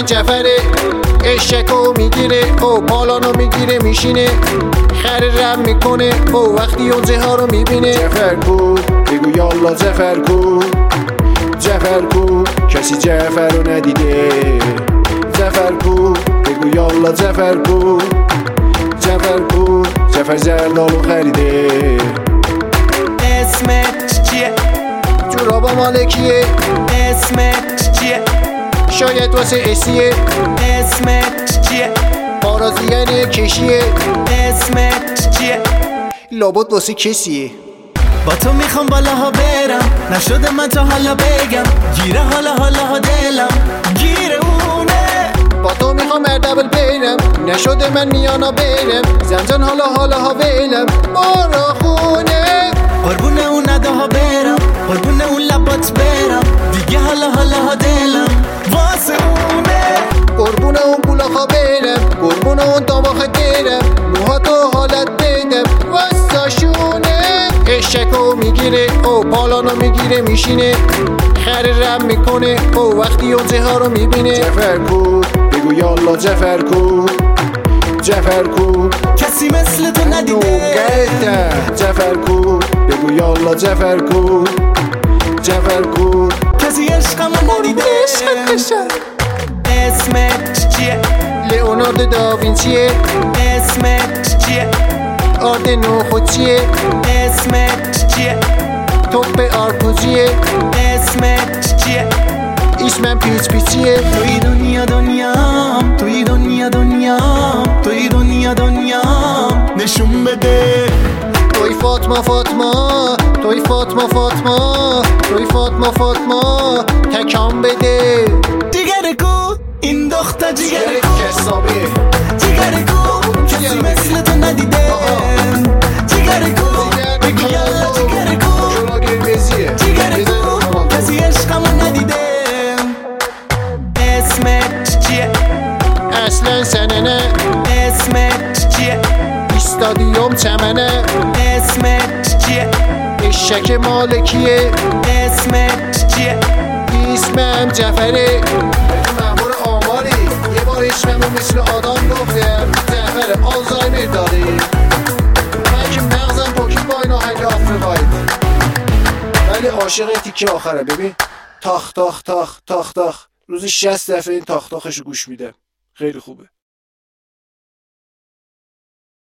من جعفره، اشکو میگیره او پالانو میگیره میشینه، خره رم میکنه او وقتی اون ها رو میبینه. جعفر کو بگو یالا جعفر کو، جعفر کو کسی جعفر رو ندیده، جعفر کو بگو یالا جعفر کو، جعفر کو جعفر زردالو خریده. اسمت چیه؟ جورابا مالکیه. اسمت چیه؟ شاید واسه اسیه. اسمت چیه؟ بارازی یعنی کشیه. اسمت چیه؟ لابد واسه کسیه. با تو میخوام بالاها برم، نشده من تا حالا بگم، گیره حالا دلم گیره اونه. با تو میخوام اردبل برم، نشده من میانا برم، زنجان حالا ویلم بارا خونه. قربون اون نده ها برم، قربون اون لبات برم، دیگه حالا دلم واسه اونه. قربون اون گولاخا برم، قربون اون داماخ درم، موهاتو حالت بدم واساشونه. اشکو میگیره او پالانو میگیره میشینه، خره رم میکنه او وقتی اون ها رو میبینه. جعفر کو بگو یالا جعفر کو، جعفر کو کسی مثل تو ندیده. جعفر کو بگو یالا جعفر کو، جعفر کو کسی عشقمو ندیده. اسمت چیه؟ لئوناردو داوینچیه. اسمت چیه؟ آردنو خودچیه. اسمت چیه؟ توپ آرپوزیه. اسمت چیه؟ اسمم پیچیه. توی دنیام، توی دنیام، توی دنیام نشون بده. توی فاطمه توی فاطمه تکام بده. جیگر کو این دختر، جیگر کو کسابی، جیگر کو کسی مثل تو ندیده. جیگر کو بگو یالا جیگر کو، جیگر کو کسی عشقمو ندیده. اسمت چیه؟ اصلا سننه. اسمت چیه؟ استادیوم چمنه. اسمت چیه؟ اشک مالکیه. اسمت چیه؟ اسمم جعفره. مأمور آماری یه بار اسممو مثل آدم گفتم، جعفر آلزایمر داری. من که مغزم پاکی با این آهنگ آفریقایی، ولی عاشق تیکه آخره. ببین تاخ روزی 60 دفعه این تاخ تاخشو گوش میدم، خیلی خوبه.